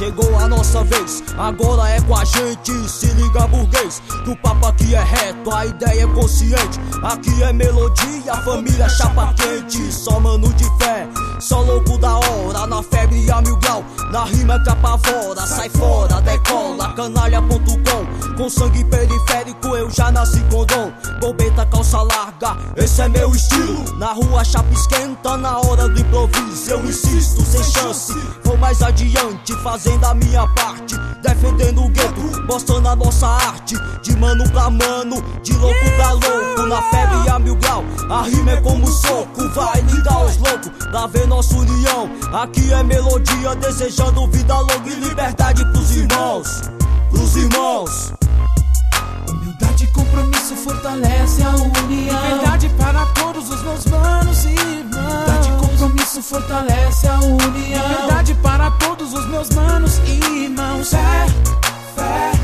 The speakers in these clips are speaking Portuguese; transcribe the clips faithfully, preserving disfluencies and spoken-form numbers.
chegou a nossa vez, agora é com a gente. Se liga, burguês, que o papo aqui é reto, a ideia é consciente. Aqui é melodia, família chapa quente. Só mano de fé, só louco da hora, na febre a mil grau, na rima que apavora. Sai fora, decola, canalha ponto com, com sangue periférico eu já nasci com dom. Bobeta, calça larga, esse é meu estilo. Na rua chapa esquenta, na hora do improviso eu insisto, sem chance, vou mais adiante, fazendo a minha parte, defendendo o gueto, mostrando a nossa arte. De mano pra mano, de louco pra louco, na febre a mil grau, a rima é como soco. Vai ligar os loucos, pra ver nossa união. Aqui é melodia, desejando vida longa e liberdade pros irmãos, pros irmãos. Humildade e compromisso fortalece a união. Liberdade para todos os meus manos e irmãos. Humildade e compromisso fortalece a união. Liberdade para todos os meus manos e irmãos. Fé, fé,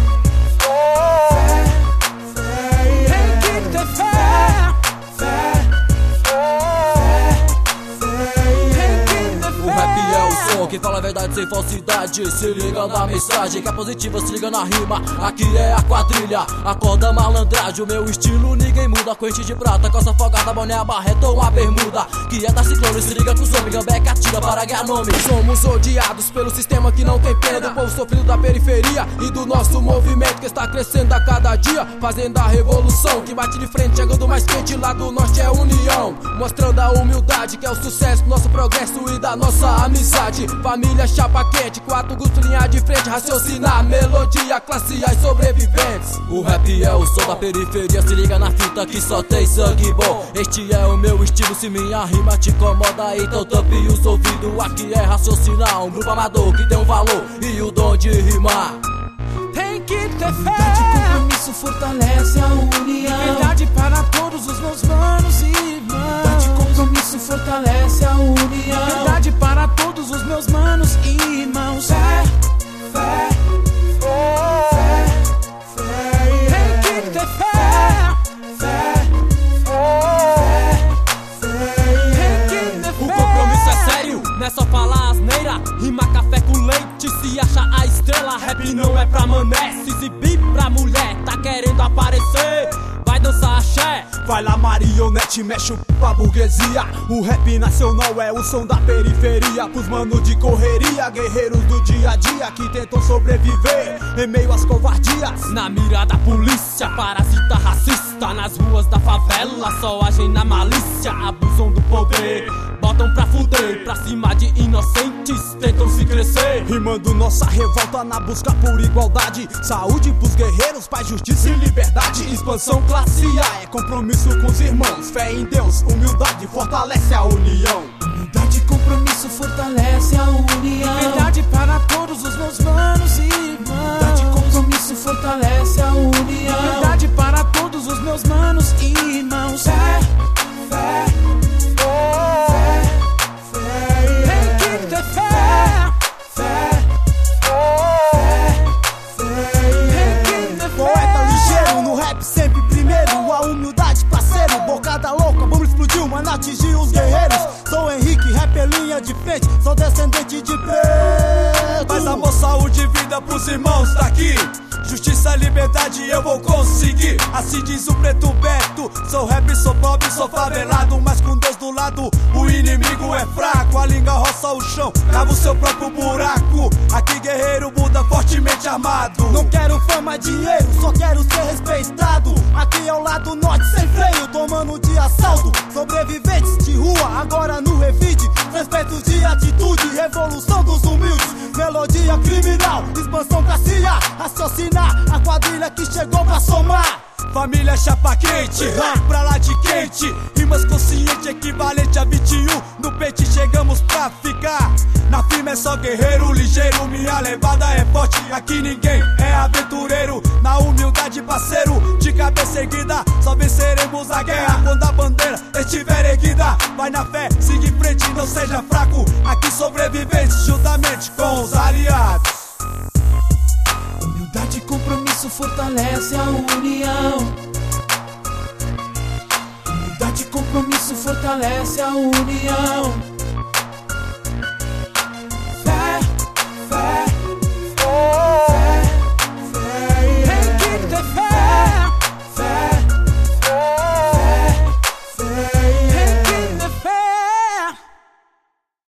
fé, fé, tem que ter fé, fé, fé, fé, tem que ter fé. O rap é o som que fala a verdade sem falsidade. Se liga na mensagem que é positiva, se liga na rima. Aqui é a quadrilha, acorda malandragem. O meu estilo ninguém muda, corrente de prata, calça folgada, boné, a barreta ou a bermuda. Que é da ciclone, se liga com o som, gambeca atira para ganhar nome. Somos odiados pelo sistema que não tem pena, do povo sofrido da periferia e do nosso movimento que está crescendo a cada dia, fazendo a revolução que bate de frente, chegando mais quente. Lá do norte é união, mostrando a humildade que é o sucesso do nosso progresso e da nossa amizade. Família chapa quente, quatro gustos, linha de frente, raciocinar, melodia, classe A e sobreviventes. O rap é o som da periferia, se liga na fita que só tem sangue bom. Este é o meu estilo, se minha rima te incomoda, então tampe os ouvidos. Aqui é raciocinar, um grupo amador que tem um valor e o dom de rimar. Tem que ter fé. Humildade e compromisso fortalece a união. Liberdade para todos os meus manos e irmãos. Humildade e compromisso fortalece a união. Liberdade para todos os meus manos e irmãos. Fé, fé, fé, fé, tem que ter fé, fé, fé, fé, tem que ter fé. O compromisso é sério, não é só falar asneira. Rima café com leite, se acha a estrela. Rap não é pra mané, se exibir pra mulher. Tá querendo aparecer, vai dançar axé. Vai lá marionete, mexe pra burguesia. O rap nacional é o som da periferia, pros manos de correria, guerreiros do dia a dia que tentam sobreviver em meio às covardias. Na mira da polícia, parasita racista, nas ruas da favela só agem na malícia, abusam do poder, botam pra fuder, pra cima de inocentes, tentam se crescer. Rimando nossa revolta na busca por igualdade, saúde pros guerreiros, paz, justiça e liberdade. Expansão classe A é compromisso com os irmãos, fé em Deus, humildade fortalece a união. Humildade e compromisso fortalece a união. Liberdade para todos os meus manos e irmãos. Humildade e compromisso fortalece a união. Liberdade para todos os meus manos e irmãos. Fé, fé, fé, fé, tem que ter fé, fé, fé, fé, tem que ter fé. Poeta ligeiro, no rap sempre primeiro. A humildade, parceiro, bocada louca, vamos explodir, mano, atingir os guerreiros. Sou Henrique, rap é linha de frente, sou descendente de preto. Mas amor, saúde e vida pros irmãos daqui. Justiça, liberdade, eu vou conseguir. Assim diz o preto Beto. Sou rap, sou pobre, sou favelado, mas com Deus do lado o inimigo é fraco. A língua roça o chão, cava o seu próprio buraco. Aqui guerreiro muda fortemente armado. Não quero fama, dinheiro, só quero ser respeitado. Aqui é o lado norte sem freio, tomando de assalto. Sobreviventes de rua, agora no revide. Respeito de atitude, revolução dos humildes. Melodia criminal, expansão classe A. Raciocinar, a quadrilha que chegou pra somar. Família chapa quente, rap pra lá de quente. Rimas consciente, equivalente a vinte e um. No peito chegamos pra ficar. Na firma é só guerreiro, ligeiro. Minha levada é forte, aqui ninguém é aventureiro. Na humildade, parceiro, de cabeça erguida, só venceremos a guerra quando a bandeira estiver erguida. Vai na fé, siga em frente, não seja fraco. Aqui sobreviventes, juntamente com os aliados. Humildade e compromisso fortalece a união. Humildade e compromisso fortalece a união.